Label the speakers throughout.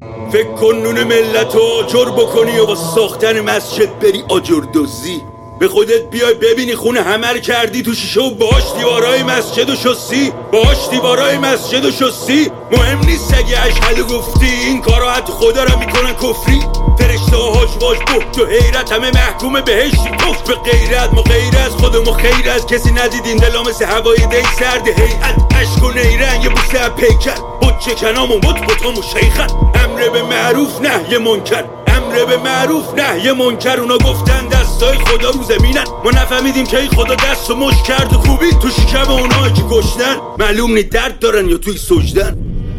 Speaker 1: فکر کن نون ملت رو آجر بکنی و با ساختن مسجد بری آجر دوزی. به خودت بیای ببینی خونه همه رو کردی تو شیشه و باش دیوارای مسجد و شستی، باش دیوارای مسجد و شستی. مهم نیست اگه اشهد گفتی، این کارا حتی خدا رو میکنن کفری. فرشته ها هاش واش بخت و حیرت، همه محکوم بهشتی کف به غیرت. ما غیر از خودمو خیر از کسی ندیدین، دلا مثل هوای دی سرد هیئت. عشق و نیرنگ بوسه پیکر، حجه کنام و مطبطام و شیخن. امر به معروف نهی منکر، امر به معروف نهی منکر. اونا گفتن دستای خدا رو زمینن، ما نفهمیدیم که ای خدا دست و مش کرد و کوبی تو شکم اونایی که کشتن. معلوم نی درد دارن یا توی سجدن.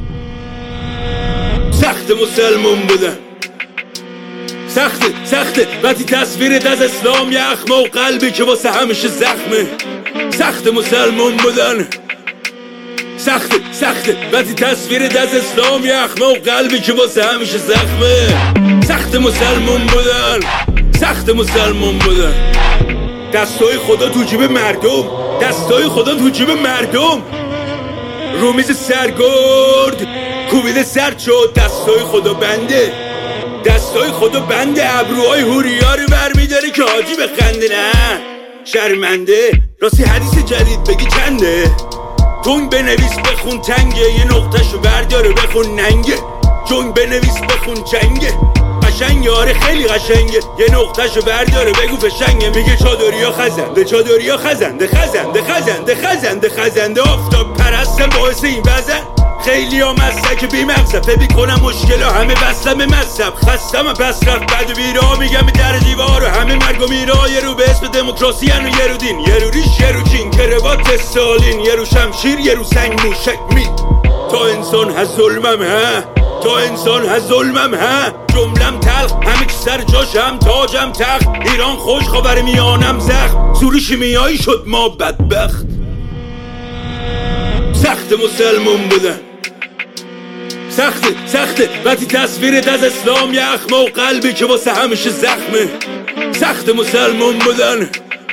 Speaker 1: سخت مسلمون بودن، سخته وقتی تصویرت از اسلام یخمه و قلبی که واسه همیشه زخمه. سخت مسلمون بودن، سخته وقتی تصویرت از اسلام یخمه و قلبی که واسه همیشه زخمه. سخت مسلمون بودن، سخت مسلمون بودن. دستای خدا تو جیب مردم، دستای خدا تو جیب مردم. رومیز سرگرد کوبیده سرد شد، دستای خدا بنده، دستای خدا بنده. ابروهای هوریا رو برمیداره که حاجی بخنده. نه شرمنده، راستی حدیث جدید بگی چنده؟ جنگ بنویس بخون تنگه، یه نقطهشو برداره بخون ننگه. جنگ بنویس بخون جنگه، قشنگه آره خیلی قشنگه. یه نقطهشو برداره بگو فشنگه. میگه چادریا خزنده، چادریا خزنده، خزنده خزنده. آفتاب پرستم باعث این وزن. خیلی ها مسلک بی مقصد بی کنم مشکل ها همه بستم مذهب. خستم پس رفت بد و بیرا میگم در دیوار و همه مرگ و میرا. یه رو به اسم دموکراسی و یه رو دین، یه رو ریش یه رو چین، کروات استالین، یه رو شمشیر یه رو سنگ موشک می. تا انسان هست ظلمم ها، تا انسان هست ظلمم ها. جملم تلخ همه چی سر جاشم، تاجم تخت. ایران خوش خبر میانم زخم، سوری شیمیایی شد ما بدبخت. سخت مسلمون بودن، سخته وقتی تصویرت از اسلام یخمه و قلبی که واسه همیشه زخمه. سخت مسلمون بودن،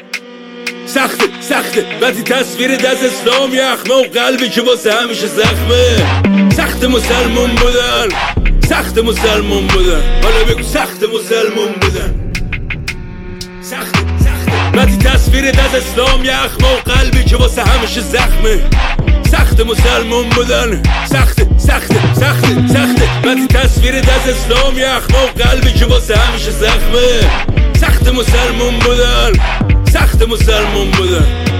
Speaker 1: سخته وقتی تصویرت از اسلام یخمه و قلبی که واسه همیشه زخمه. سخت مسلمون بودن، سخت مسلمون بودن. حالا بگو سخت مسلمون بودن. سخت وقتی تصویرت از اسلام یخمه و قلبی که واسه همیشه زخمه. سخت مسلمون بودن، سخته وقتی تصویرت از اسلام یخمه و قلبی که واسه همیشه زخمه. سخت مسلمون بودن، سخت مسلمون بودن.